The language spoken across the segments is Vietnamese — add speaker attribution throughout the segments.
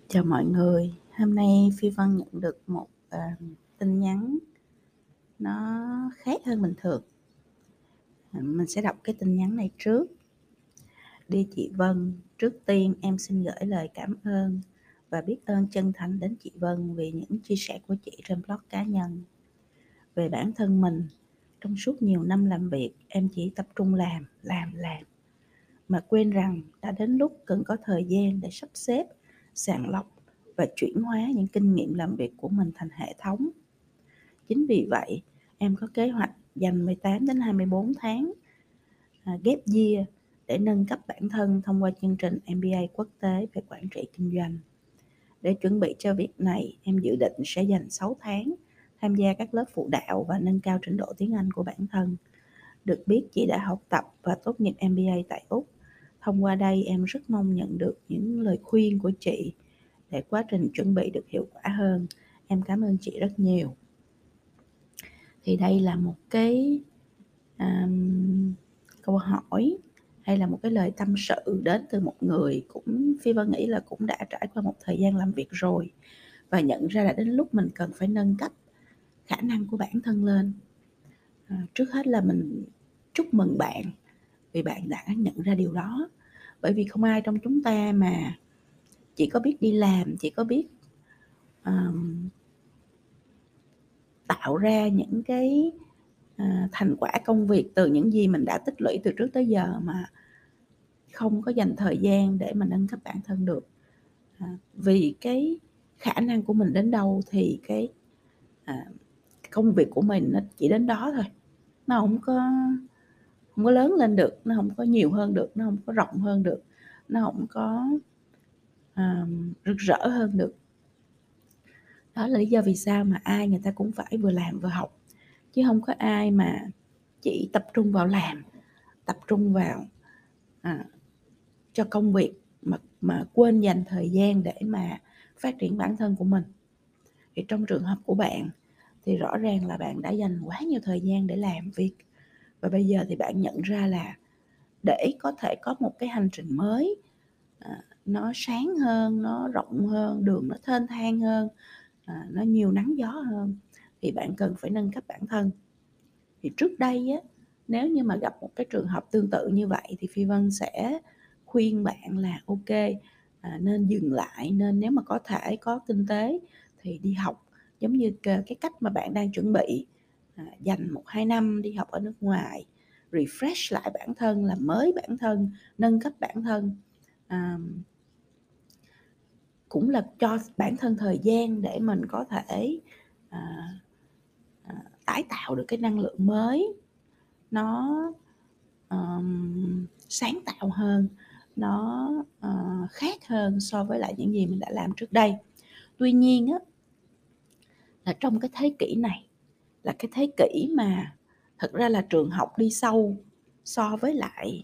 Speaker 1: Chào mọi người, hôm nay Phi Vân nhận được một tin nhắn nó khác hơn bình thường. Mình sẽ đọc cái tin nhắn này trước. Đi chị Vân, trước tiên em xin gửi lời cảm ơn và biết ơn chân thành đến chị Vân vì những chia sẻ của chị trên blog cá nhân. Về bản thân mình, trong suốt nhiều năm làm việc, em chỉ tập trung làm, mà quên rằng đã đến lúc cần có thời gian để sắp xếp, sàng lọc và chuyển hóa những kinh nghiệm làm việc của mình thành hệ thống. Chính vì vậy, em có kế hoạch dành 18 đến 24 tháng gap year để nâng cấp bản thân thông qua chương trình MBA quốc tế về quản trị kinh doanh. Để chuẩn bị cho việc này, em dự định sẽ dành 6 tháng tham gia các lớp phụ đạo và nâng cao trình độ tiếng Anh của bản thân. Được biết chị đã học tập và tốt nghiệp MBA tại Úc. Thông qua đây em rất mong nhận được những lời khuyên của chị để quá trình chuẩn bị được hiệu quả hơn. Em cảm ơn chị rất nhiều. Thì đây là một cái câu hỏi hay là một cái lời tâm sự đến từ một người cũng Phi Vân nghĩ là cũng đã trải qua một thời gian làm việc rồi và nhận ra là đến lúc mình cần phải nâng cấp khả năng của bản thân lên. Trước hết là mình chúc mừng bạn vì bạn đã nhận ra điều đó, bởi vì không ai trong chúng ta mà chỉ có biết đi làm, chỉ có biết tạo ra những cái thành quả công việc từ những gì mình đã tích lũy từ trước tới giờ mà không có dành thời gian để mà nâng cấp bản thân được. Vì cái khả năng của mình đến đâu thì cái công việc của mình nó chỉ đến đó thôi, nó không có lớn lên được, nó không có nhiều hơn được, nó không có rộng hơn được, nó không có rực rỡ hơn được. Đó là lý do vì sao mà ai người ta cũng phải vừa làm vừa học, chứ không có ai mà chỉ tập trung vào làm, tập trung vào cho công việc mà quên dành thời gian để mà phát triển bản thân của mình. Thì trong trường hợp của bạn thì rõ ràng là bạn đã dành quá nhiều thời gian để làm việc, và bây giờ thì bạn nhận ra là để có thể có một cái hành trình mới nó sáng hơn, nó rộng hơn, đường nó thênh thang hơn, nó nhiều nắng gió hơn, thì bạn cần phải nâng cấp bản thân. Thì trước đây á, nếu như mà gặp một cái trường hợp tương tự như vậy thì Phi Vân sẽ khuyên bạn là ok, nên dừng lại, nên nếu mà có thể có kinh tế thì đi học, giống như cái cách mà bạn đang chuẩn bị, dành 1-2 năm đi học ở nước ngoài, refresh lại bản thân, làm mới bản thân, nâng cấp bản thân, cũng là cho bản thân thời gian để mình có thể tái tạo được cái năng lượng mới, nó sáng tạo hơn, nó khác hơn so với lại những gì mình đã làm trước đây. Tuy nhiên á, là trong cái thế kỷ này là cái thế kỷ mà thật ra là trường học đi sâu so với lại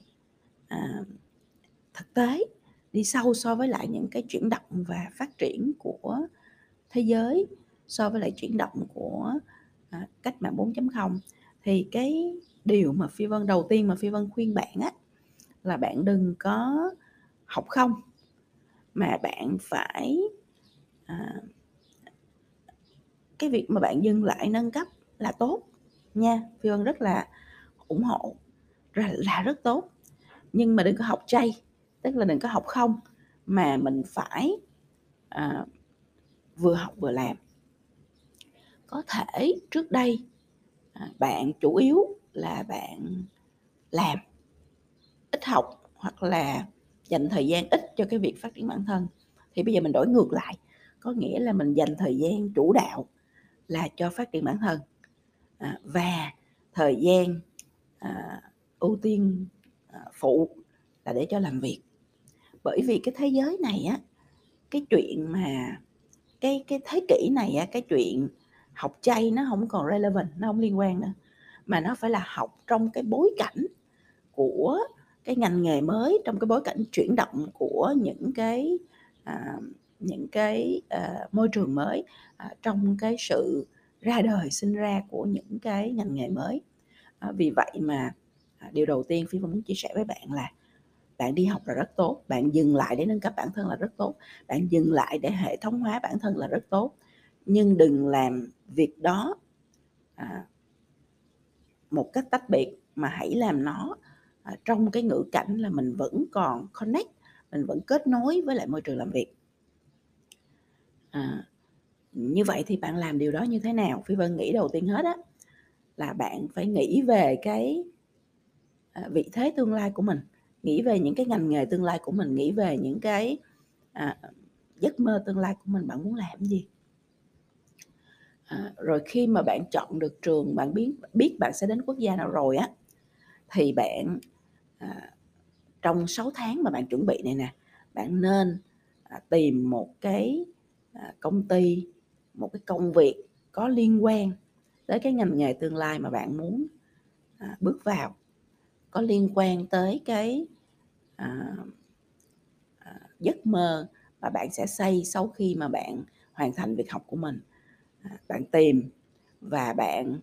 Speaker 1: thực tế, đi sâu so với lại những cái chuyển động và phát triển của thế giới, so với lại chuyển động của cách mạng 4.0. Thì cái điều mà đầu tiên mà Phi Vân khuyên bạn á, là bạn đừng có học không, mà bạn phải cái việc mà bạn dừng lại nâng cấp là tốt nha, Phi Vân rất là ủng hộ, là rất tốt, nhưng mà đừng có học chay, tức là đừng có học không, mà mình phải vừa học vừa làm. Có thể trước đây bạn chủ yếu là bạn làm, ít học, hoặc là dành thời gian ít cho cái việc phát triển bản thân, thì bây giờ mình đổi ngược lại, có nghĩa là mình dành thời gian chủ đạo là cho phát triển bản thân, và thời gian ưu tiên phụ là để cho làm việc. Bởi vì cái thế giới này á, cái chuyện mà cái thế kỷ này á, cái chuyện học chay nó không còn relevant, nó không liên quan nữa, mà nó phải là học trong cái bối cảnh của cái ngành nghề mới, trong cái bối cảnh chuyển động của những cái môi trường mới, trong cái sự ra đời, sinh ra của những cái ngành nghề mới. Vì vậy mà điều đầu tiên Phi muốn chia sẻ với bạn là Bạn đi học là rất tốt, bạn dừng lại để nâng cấp bản thân là rất tốt, bạn dừng lại để hệ thống hóa bản thân là rất tốt. Nhưng đừng làm việc đó một cách tách biệt, mà hãy làm nó trong cái ngữ cảnh là mình vẫn còn connect, mình vẫn kết nối với lại môi trường làm việc. Như vậy thì bạn làm điều đó như thế nào? Phi Vân nghĩ đầu tiên hết á là bạn phải nghĩ về cái vị thế tương lai của mình, nghĩ về những cái ngành nghề tương lai của mình, nghĩ về những cái giấc mơ tương lai của mình, bạn muốn làm gì. Rồi khi mà bạn chọn được trường, bạn biết bạn sẽ đến quốc gia nào rồi á, thì bạn trong 6 tháng mà bạn chuẩn bị này nè, bạn nên tìm một cái công ty, một cái công việc có liên quan tới cái ngành nghề tương lai mà bạn muốn bước vào, có liên quan tới cái giấc mơ mà bạn sẽ xây sau khi mà bạn hoàn thành việc học của mình. Bạn tìm và bạn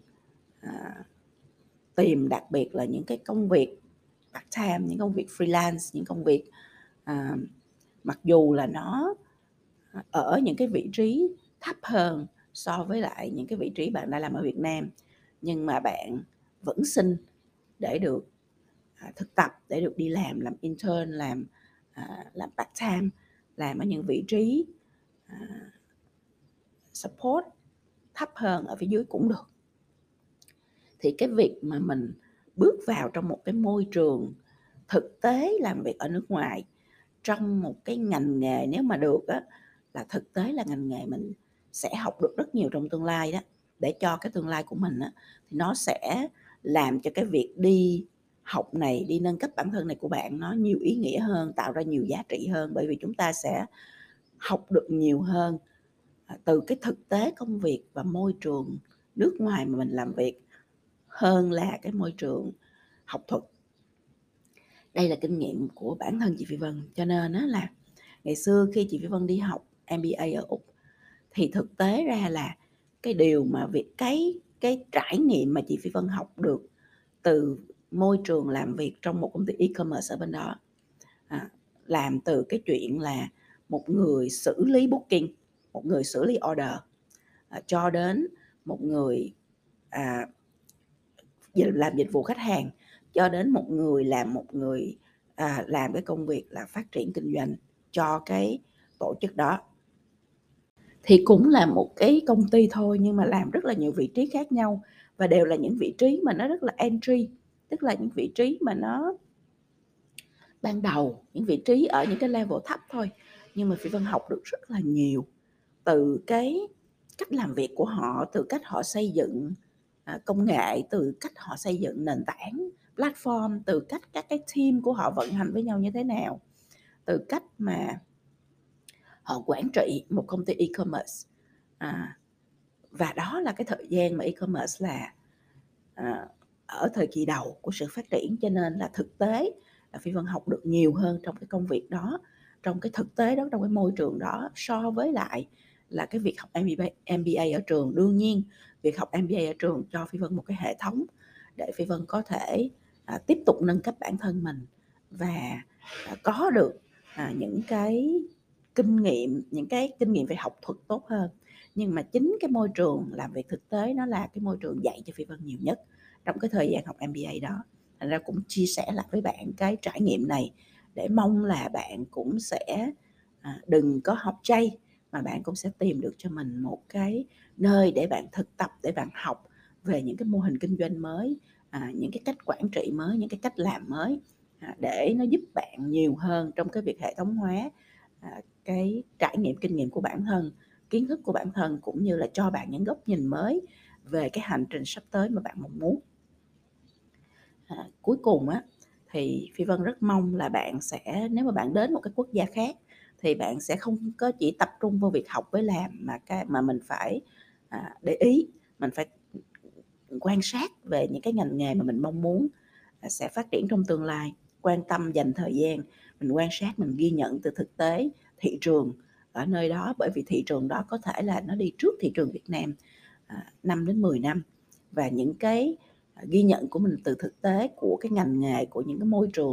Speaker 1: tìm đặc biệt là những cái công việc part time, những công việc freelance, những công việc mặc dù là nó ở những cái vị trí thấp hơn so với lại những cái vị trí bạn đã làm ở Việt Nam, nhưng mà bạn vẫn xin để được thực tập, để được đi làm intern, làm part time, làm ở những vị trí support thấp hơn ở phía dưới cũng được. Thì cái việc mà mình bước vào trong một cái môi trường thực tế làm việc ở nước ngoài, trong một cái ngành nghề nếu mà được á, là thực tế là ngành nghề mình sẽ học được rất nhiều trong tương lai đó, để cho cái tương lai của mình á, thì nó sẽ làm cho cái việc đi học này, đi nâng cấp bản thân này của bạn nó nhiều ý nghĩa hơn, tạo ra nhiều giá trị hơn, bởi vì chúng ta sẽ học được nhiều hơn từ cái thực tế công việc và môi trường nước ngoài mà mình làm việc hơn là cái môi trường học thuật. Đây là kinh nghiệm của bản thân chị Phi Vân, cho nên á là ngày xưa khi chị Phi Vân đi học MBA ở Úc thì thực tế ra là cái điều mà cái trải nghiệm mà chị Phi Vân học được từ môi trường làm việc trong một công ty e-commerce ở bên đó, làm từ cái chuyện là một người xử lý booking, một người xử lý order, cho đến một người làm dịch vụ khách hàng, cho đến một người làm cái công việc là phát triển kinh doanh cho cái tổ chức đó. Thì cũng là một cái công ty thôi nhưng mà làm rất là nhiều vị trí khác nhau, và đều là những vị trí mà nó rất là entry, tức là những vị trí mà nó ban đầu, những vị trí ở những cái level thấp thôi. Nhưng mà Phi Vân học được rất là nhiều từ cái cách làm việc của họ, từ cách họ xây dựng công nghệ, từ cách họ xây dựng nền tảng platform, từ cách các cái team của họ vận hành với nhau như thế nào, từ cách mà họ quản trị một công ty e-commerce. Và đó là cái thời gian mà e-commerce là ở thời kỳ đầu của sự phát triển, cho nên là thực tế là Phi Vân học được nhiều hơn trong cái công việc đó, trong cái thực tế đó, trong cái môi trường đó, so với lại là cái việc học MBA ở trường. Đương nhiên việc học MBA ở trường cho Phi Vân một cái hệ thống để Phi Vân có thể tiếp tục nâng cấp bản thân mình và có được những cái kinh nghiệm về học thuật tốt hơn. Nhưng mà chính cái môi trường làm việc thực tế nó là cái môi trường dạy cho Phi Vân nhiều nhất trong cái thời gian học MBA đó. Thành ra cũng chia sẻ lại với bạn cái trải nghiệm này để mong là bạn cũng sẽ đừng có học chay, mà bạn cũng sẽ tìm được cho mình một cái nơi để bạn thực tập, để bạn học về những cái mô hình kinh doanh mới, những cái cách quản trị mới, những cái cách làm mới, để nó giúp bạn nhiều hơn trong cái việc hệ thống hóa cái trải nghiệm, kinh nghiệm của bản thân, kiến thức của bản thân, cũng như là cho bạn những góc nhìn mới về cái hành trình sắp tới mà bạn mong muốn. Cuối cùng á, thì Phi Vân rất mong là bạn sẽ, nếu mà bạn đến một cái quốc gia khác thì bạn sẽ không có chỉ tập trung vô việc học với làm, mà mình phải để ý, mình phải quan sát về những cái ngành nghề mà mình mong muốn sẽ phát triển trong tương lai. Quan tâm, dành thời gian, mình quan sát, mình ghi nhận từ thực tế thị trường ở nơi đó, bởi vì thị trường đó có thể là nó đi trước thị trường Việt Nam 5 đến 10 năm. Và những cái ghi nhận của mình từ thực tế của cái ngành nghề, của những cái môi trường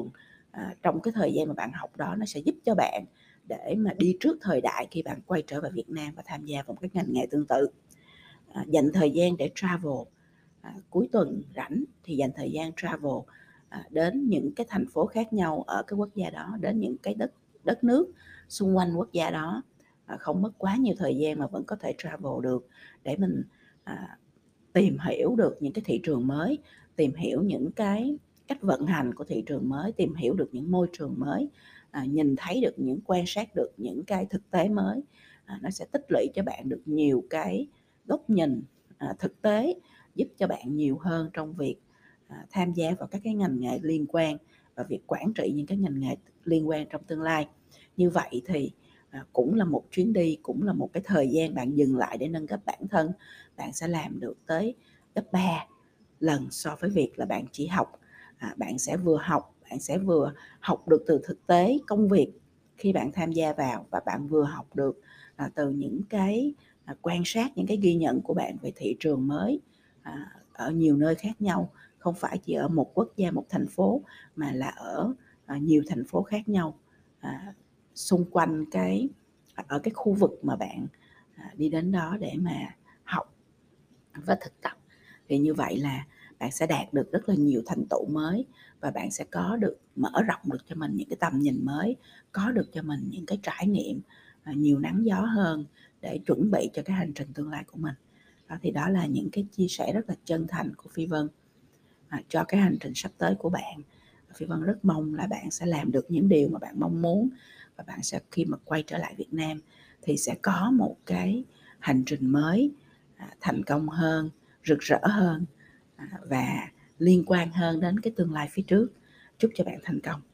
Speaker 1: trong cái thời gian mà bạn học đó, nó sẽ giúp cho bạn để mà đi trước thời đại khi bạn quay trở về Việt Nam và tham gia vào một cái ngành nghề tương tự. Dành thời gian để travel, cuối tuần rảnh thì dành thời gian travel, đến những cái thành phố khác nhau ở cái quốc gia đó, đến những cái đất nước xung quanh quốc gia đó, không mất quá nhiều thời gian mà vẫn có thể travel được, để mình tìm hiểu được những cái thị trường mới, tìm hiểu những cái cách vận hành của thị trường mới, tìm hiểu được những môi trường mới, nhìn thấy được quan sát được những cái thực tế mới. Nó sẽ tích lũy cho bạn được nhiều cái góc nhìn thực tế, giúp cho bạn nhiều hơn trong việc tham gia vào các cái ngành nghề liên quan và việc quản trị những cái ngành nghề liên quan trong tương lai. Như vậy thì cũng là một chuyến đi, cũng là một cái thời gian bạn dừng lại để nâng cấp bản thân. Bạn sẽ làm được tới gấp 3 lần so với việc là bạn chỉ học. Bạn sẽ vừa học được từ thực tế công việc khi bạn tham gia vào, và bạn vừa học được từ những cái quan sát, những cái ghi nhận của bạn về thị trường mới ở nhiều nơi khác nhau, không phải chỉ ở một quốc gia, một thành phố, mà là ở nhiều thành phố khác nhau xung quanh ở cái khu vực mà bạn đi đến đó để mà học và thực tập. Thì như vậy là bạn sẽ đạt được rất là nhiều thành tựu mới, và bạn sẽ mở rộng được cho mình những cái tầm nhìn mới, có được cho mình những cái trải nghiệm nhiều nắng gió hơn để chuẩn bị cho cái hành trình tương lai của mình. Thì đó là những cái chia sẻ rất là chân thành của Phi Vân cho cái hành trình sắp tới của bạn. Phi Vân rất mong là bạn sẽ làm được những điều mà bạn mong muốn, và bạn sẽ khi mà quay trở lại Việt Nam thì sẽ có một cái hành trình mới thành công hơn, rực rỡ hơn và liên quan hơn đến cái tương lai phía trước. Chúc cho bạn thành công.